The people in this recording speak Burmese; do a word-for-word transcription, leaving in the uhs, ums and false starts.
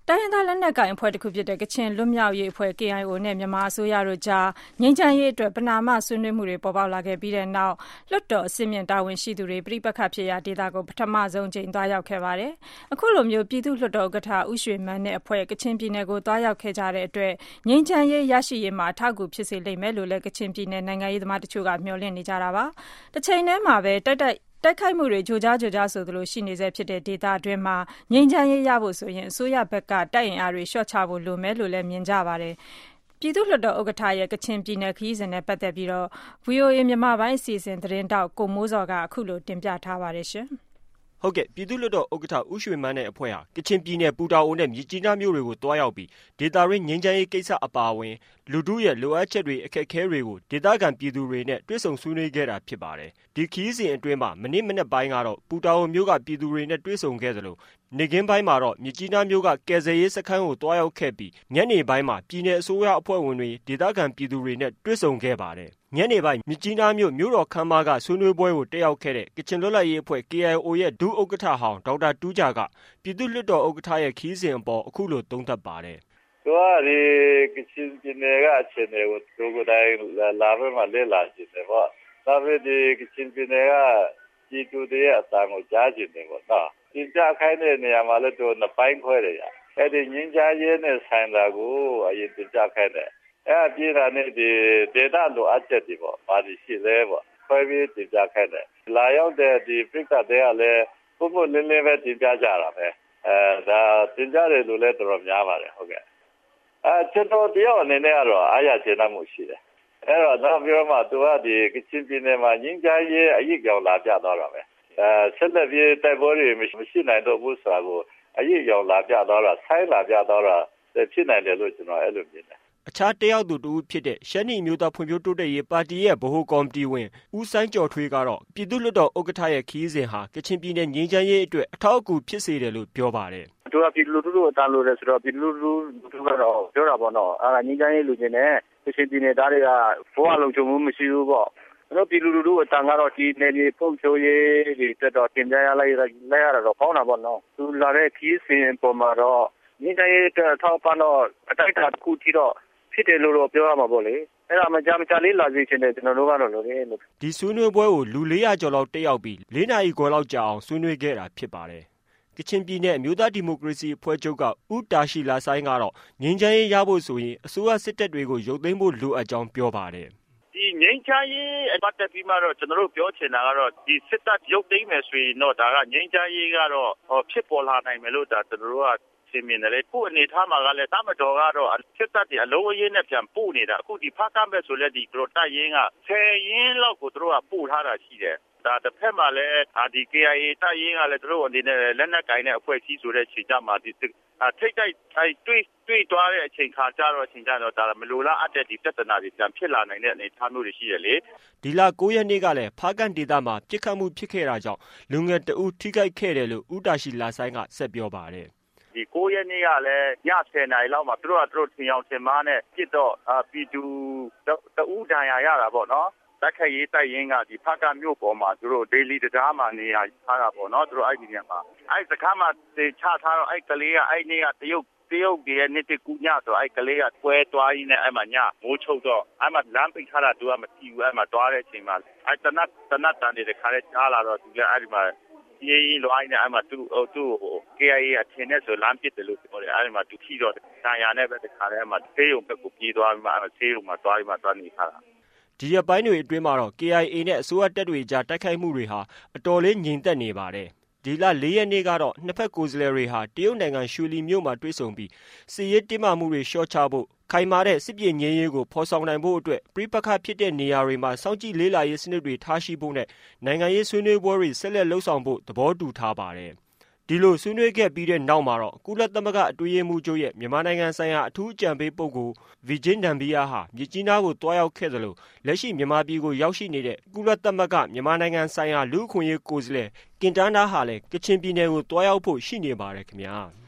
တိုင်းရင်းသားလက်နက်ကိုင်အဖွဲ့တစ်ခုဖြစ်တဲ့ကချင်လွတ်မြောက်ရေးအဖွဲ့ K I O နဲ့မြန်မာအစိုးရတို့ကြားငြိမ်းချမ်းရေးအတွက်ပဏာမဆွေးနွေးမှုတွေပေါ်ပေါက်လာခဲ့ပြီးတဲ့နောက်လွှတ်တော်အဆင့်မြင့်တာဝန်ရှိသူတွေပဋိပက္ခဖြစ်ရာဒေသကိုပထမဆုံးအကြိမ်သွားရောက်ခဲ့ပါတယ်။အခုလိုမျိုးပြည်သူ့လွှတ်တော်ဥက္ကဋ္ဌဦးရွှေမန်းနဲ့အဖွဲ့ကချင်ပြည်နယ်ကိုသွားရောက်ခဲ့ကြတဲ့အတွက်ငြိမ်းချမ်းရေးရရှိရေးမှာအထောက်အကူဖြစ်စေလိမ့်မယ်လို့လည်းကချင်ပြည်နယ်နိုင်ငံရေးသမားတချို့ကမျှော်လင့်နေကြတာပါ။တစ်ချိန်တည်းမှာပဲတိုက်တိုက်တိုက်ခိုက်မှုတွေကြိုကြားကြိုကြားဆိုသလိုရှိနေစေဖြစ်တဲ့ဒေသအတွင်းမှာငြိမ်းချမ်းရေးရဖို့ဆိုရင်အစိုးရဘက်ကတိုက်ရင်အားတွေလျှော့ချဖို့လိုမယ်လို့လည်းမြင်ကြပါတယ်။ပြည်သူ့လွှတ်တော်ဥက္ကဋ္ဌရဲ့ကချင်ပြည်နယ်ခရီးစဉ်နဲ့ပတ်သက်ပြီးတော့ V O A မြန်မာပိုင်းအစီအစဉ်သတင်းတောက်ကိုမိုးစောကအခုလိုတင်ပြထားပါတယ်ရှင်။ဟုတ်ကဲ့ပြည်သူ့လွှတ်တော်ဥက္ကဋ္ဌဦးရွှေမန်းနဲ့အဖွဲ့ဟာကချင်ပြည်နယ်ပူတာအိုနဲ့မြစ်ကြီးနားမြို့တွေကိုတွားရောက်ပြီးဒေသရင်းငြိမ်းချမ်းရေးကိစ္စအပါအဝင်လူထုရဲ့လိုအပ်ချက်တွေအခက်အခဲတွေကိုဒေသခံပြည်သူတွေနဲ့တွေ့ဆုံဆွေးနွေးခဲ့တာဖြစ်ပါတယ်။ဒီခရီးစဉ်အတွင်းမှာမနေ့မနေ့ပိုင်းကတော့ပူတာအိုမြို့ကပြည်သူတွေနဲ့တွေ့ဆုံခဲ့သလိုနေကင်းပိုင်းမှာတော့မြစ်ကြီးနားမြို့ကကယ်ဆယ်ရေးစခန်းကိုတွားရောက်ခဲ့ပြီးညနေပိုင်းမှာပြည်내အစိုးရအဖွဲ့ဝင်တွေဒေသခံပြည်သူတွေနဲ့တွေ့ဆုံခဲ့ပါတယ်။ညနေပိုင်းမြစ်ကြီးနားမြို့မြို့တော်ခမ်းမကဆွေးနွေးပွဲကိုတက်ရောက်ခဲ့တဲ့ကချင်လွတ်လပ်ရေးအဖွဲ့ K I O ရဲ့ဒုဥက္ကဋ္ဌဟောင်းဒေါက်တာတူးဂျာကပြည်သူ့လွှတ်တော်ဥက္ကဋ္ဌရဲ့ခရီးစဉ်အပေါ်အခုလိုသုံးသပ်ပါတယ်။သူကဒီကချင်ပြည်နယ်ကအခြေအနေကိုသူကိုယ်တိုင်လာပြီးမှလေ့လာကြည့်တယ်ပေါ့။ဒါပေမဲ့ဒီကချင်ပြည်နယ်ကပြည်သူတွေရဲ့အသံကိုကြားကြည့်တယ်ပေါ့နော်။ဒီကြခိုင်းတဲ့နေရာမှာလည်းသူနှစ်ပိုင်းခွဲတယ်ရ။အဲ့ဒီငင်းချရေးနဲ့ဆိုင်တာကိုအရင်ကြခိုင်းတယ်။အဲ့ပြည်တာနဲ့ဒီဒေတာလိုအပ်ချက်တွေပေါ့။ဘာတွေရှိလဲပေါ့။ခွဲပြီးတင်ပြခိုင်းတယ်။လာရောက်တဲ့ဒီပြစ်ကတဲ့ကလည်းပုံပုံလင်းလင်းပဲတင်ပြကြတာပဲ။အဲဒါတင်ပြတယ်လို့လည်းတော်တော်များပါတယ်ဟုတ်ကဲ့။အဲကျွန်တော်တယောက်အနေနဲ့ကတော့အားရကျေနပ်မှုရှိတယ်။အဲ့တော့နောက်ပြောမှသူကဒီကချင်ပြည်နယ်မှာငင်းချရေးအရေးကြောင်လာပြသွားတာပဲ။အဲဆက်လက်ပြီးတိုက်ပွဲတွေမရှိနိုင်တော့ဘူးဆိုတာကိုအရေးကြောင်လာပြသွားတာဆိုင်းလာပြသွားတာဖြစ်နိုင်တယ်လို့ကျွန်တော်အဲ့လိုမြင်တယ်။အခြားတယောက်သူတူဖြစ်တဲ့ရှမ်းနီမျိုးသားဖွံ့ဖြိုးတိုးတက်ရေးပါတီရဲ့ဗဟိုကော်မတီဝင်ဦးစိုင်းကျော်ထွေးကတော့ပြည်သူ့လွှတ်တော်ဥက္ကဋ္ဌရဲ့ခရီးစဉ်ဟာကချင်ပြည်နယ်ငြိမ်းချမ်းရေးအတွက်အထောက်အကူဖြစ်စေတယ်လို့ပြောပါတယ်။သူကပြည်လူထုတို့အတန်းလို့လဲဆိုတော့ပြည်လူထုလူကတော့ပြောတာပေါ့နော်။အဲဒါငြိမ်းချမ်းရေးလူချင်းနဲ့ကချင်ပြည်နယ်သားတွေကဘဝလုံးချုံမှုမရှိဘူးပေါ့။အဲ့တော့ပြည်လူထုအတန်းကတော့ဒီနယ်မြေပုံချိုးရေးဒီတက်တော့တင်ပြရလိုက်လိုက်ရတော့ပေါင်းတာပေါ့နော်။သူလာတဲ့ခရီးစဉ်ပေါ်မှာတော့ငြိမ်းချမ်းရေးအတွက်ထောက်ပံ့တော့အတိုက်အတာတစ်ခုထိတော့ဖြစ်တယ်လို့တော့ပြောရမှာပေါ့လေအဲ့ဒါမှကြာမကြာလေးလာစီချင်တယ်ကျွန်တော်တို့ကတော့လို့လေဒီဆွေးနွေးပွဲကိုလူလေးရာကျော်လောက်တက်ရောက်ပြီးလေးနာရီခွဲလောက်ကြာအောင်ဆွေးနွေးခဲ့တာဖြစ်ပါတယ်ကချင်ပြည်နယ်အမျိုးသားဒီမိုကရေစီအဖွဲ့ချုပ်ကဦးတာရှိလာဆိုင်ကတော့ငြိမ်းချမ်းရေးရဖို့ဆိုရင်အစိုးရစစ်တပ်တွေကိုရုပ်သိမ်းဖို့လိုအပ်ကြောင်းပြောပါတယ်ဒီငြိမ်းချမ်းရေးအပတ်သက်ပြီးမှတော့ကျွန်တော်တို့ပြောချင်တာကတော့ဒီစစ်တပ်ရုပ်သိမ်းမယ်ဆိုရင်တော့ဒါကငြိမ်းချမ်းရေးကတော့ဖြစ်ပေါ်လာနိုင်မယ်လို့ဒါကျွန်တော်တို့ကမြင်တယ်ခုအနေထားမှာကလည်းတမတော်ကတော့စစ်တပ်တွေအလုံးအရင်းနဲ့ပြန်ပို့နေတာအခုဒီဖားကမ်းပဲဆိုလဲဒီသူတို့တပ်ရင်းကဆယ်ရင်းလောက်ကိုသူတို့ကပို့ထားတာရှိတယ်ဒါတစ်ဖက်မှာလည်းဒီ K I A တပ်ရင်းကလည်းသူတို့အနေနဲ့လက်နက်ကင်တဲ့အဖွဲ့အစည်းဆိုတဲ့ခြေကြမှာဒီထိတ်တိုက်တွေးတွေးသွားတဲ့အချိန်ခါကြတော့အချိန်ကြတော့ဒါမလိုလားအပ်တဲ့ဒီပြဿနာတွေပြန်ဖြစ်လာနိုင်တဲ့အနေအထားမျိုးတွေရှိတယ်လေဒီလကိုးရက်နေ့ကလည်းဖားကန့်ဒေသမှာပြစ်ခတ်မှုဖြစ်ခဲ့တာကြောင့်လူငယ်တအုပ်ထိခိုက်ခဲ့တယ်လို့ဦးတာရှိလာဆိုင်ကဆက်ပြောပါတယ်ဒီကိုးရက်နေ့ကလည်းညဆယ်နာရီလောက်မှာသူတို့ကသူတို့ထင်အောင်ထင်မှားနဲ့ပြစ်တော့ပြည်သူတအူးဒဏ်ရာရတာပေါ့နော်တိုက်ခိုက်ရေးတိုက်ရင်ကဒီဖားကမြို့ပေါ်မှာသူတို့ဒေလီတရားမှာနေရာထားတာပေါ့နော်သူတို့အဲ့ဒီနေရာမှာအဲ့စကားမှာချထားတော့အဲ့ကလေးကအဲ့နေ့ကတရုတ်တရုတ်ရဲ့နေ့တကူညဆိုအဲ့ကလေးကကွဲသွားရင်းနဲ့အဲ့မှာညမိုးချုပ်တော့အဲ့မှာလမ်းပိတ်ထားတာသူကမကြည့်ဘူးအဲ့မှာတွားတဲ့အချိန်မှာအဲ့တနတ်တနတ်တန်တွေတခါလဲကြားလာတော့သူကအဲ့ဒီမှာရေးရေးလိုင်းနဲ့အဲ့မှာသူ့သူ့ K I A အထင်နဲ့ဆိုလမ်းပစ်တယ်လို့ပြောတယ်အဲ့ဒီမှာသူထီတော့တာယာနဲ့ပဲတခါလဲအဲ့မှာသေးုံဘက်ကိုပြေးသွားပြီးမှအဲ့မှာသေးုံမှာသွားပြီးမှသွားနေခါတာဒီရပိုင်းတွေအတွင်းမှာတော့ K I A နဲ့အစိုးရတပ်တွေကြားတိုက်ခိုက်မှုတွေဟာအတော်လေးငြိမ်သက်နေပါတယ်ဒီလလေးရက်နေ့ကတော့နှစ်ဖက်ကိုယ်စားလှယ်တွေဟာတရုတ်နိုင်ငံရွှေလီမြို့မှာတွေ့ဆုံပြီးစစ်ရေးတင်းမာမှုတွေလျှော့ချဖို့ခိုင်မာတဲ့စစ်ပြေငြိမ်းရေးကိုဖော်ဆောင်နိုင်ဖို့အတွက်ပြိပခဖြစ်တဲ့နေရာတွေမှာစောင့်ကြည့်လေးလာရေးစနစ်တွေထားရှိဖို့နဲ့နိုင်ငံရေးဆွေးနွေးပွဲတွေဆက်လက်လှုပ်ဆောင်ဖို့သဘောတူထားပါတယ်ဒီလိုဆွေးနွေးခဲ့ပြီးတဲ့နောက်မှာတော့ကုလသမဂ္ဂအတွင်းရေးမှူးချုပ်ရဲ့မြန်မာနိုင်ငံဆိုင်ရာအထူးအကြံပေးပုဂ္ဂိုလ်ဗီဂျင်နမ်ဘီယာဟာမြစ်ကြီးနားကိုတွားရောက်ခဲ့သလိုလက်ရှိမြန်မာပြည်ကိုရောက်ရှိနေတဲ့ကုလသမဂ္ဂမြန်မာနိုင်ငံဆိုင်ရာလူ့အခွင့်အရေးကိုယ်စားလှယ်ကင်တာနာဟာလည်းကချင်ပြည်နယ်ကိုတွားရောက်ဖို့ရှိနေပါတယ်ခင်ဗျာ